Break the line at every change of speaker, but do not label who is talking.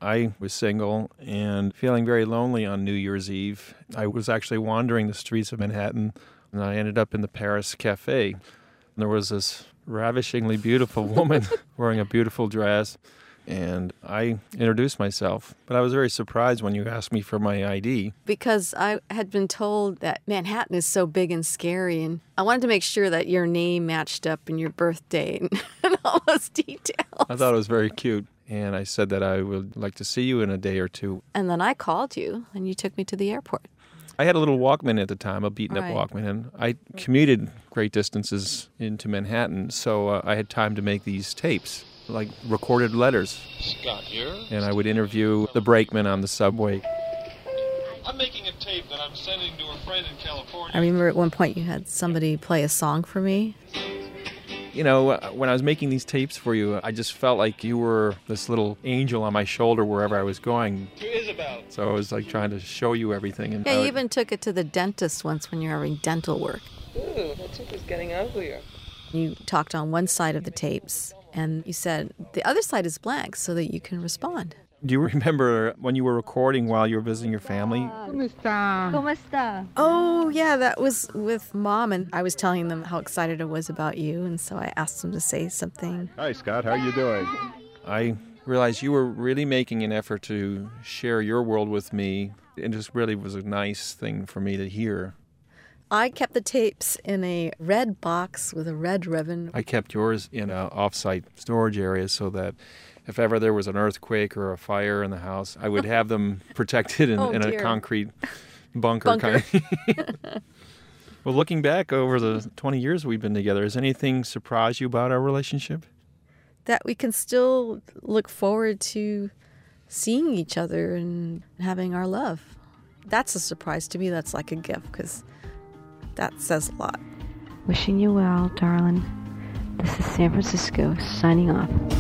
I was single and feeling very lonely on New Year's Eve. I was actually wandering the streets of Manhattan, and I ended up in the Paris Cafe. And there was this ravishingly beautiful woman wearing a beautiful dress, and I introduced myself. But I was very surprised when you asked me for my ID.
Because I had been told that Manhattan is so big and scary, and I wanted to make sure that your name matched up and your birthday and all those details.
I thought it was very cute, and I said that I would like to see you in a day or two.
And then I called you, and you took me to the airport.
I had a little Walkman at the time, a beaten-up
Right.
Walkman, and I commuted great distances into Manhattan, so I had time to make these tapes, like recorded letters.
Scott here.
And I would interview the brakeman on the subway.
I'm making a tape that I'm sending to a friend in California.
I remember at one point you had somebody play a song for me.
You know, when I was making these tapes for you, I just felt like you were this little angel on my shoulder wherever I was going.
To Isabel.
So I was like trying to show you everything. And
Yeah, you even took it to the dentist once when you were having dental work.
Ooh, that tooth is getting uglier.
You talked on one side of the tapes, and you said the other side is blank so that you can respond.
Do you remember when you were recording while you were visiting your family?
¿Cómo está?
Oh, yeah, that was with Mom, and I was telling them how excited I was about you, and so I asked them to say something.
Hi, Scott. How you doing?
I realized you were really making an effort to share your world with me. It just really was a nice thing for me to hear.
I kept the tapes in a red box with a red ribbon.
I kept yours in an off-site storage area so that if ever there was an earthquake or a fire in the house, I would have them protected in a
dear.
concrete bunker. Kind of. Well, looking back over the 20 years we've been together, has anything surprised you about our relationship?
That we can still look forward to seeing each other and having our love. That's a surprise to me. That's like a gift because that says a lot.
Wishing you well, darling. This is San Francisco signing off.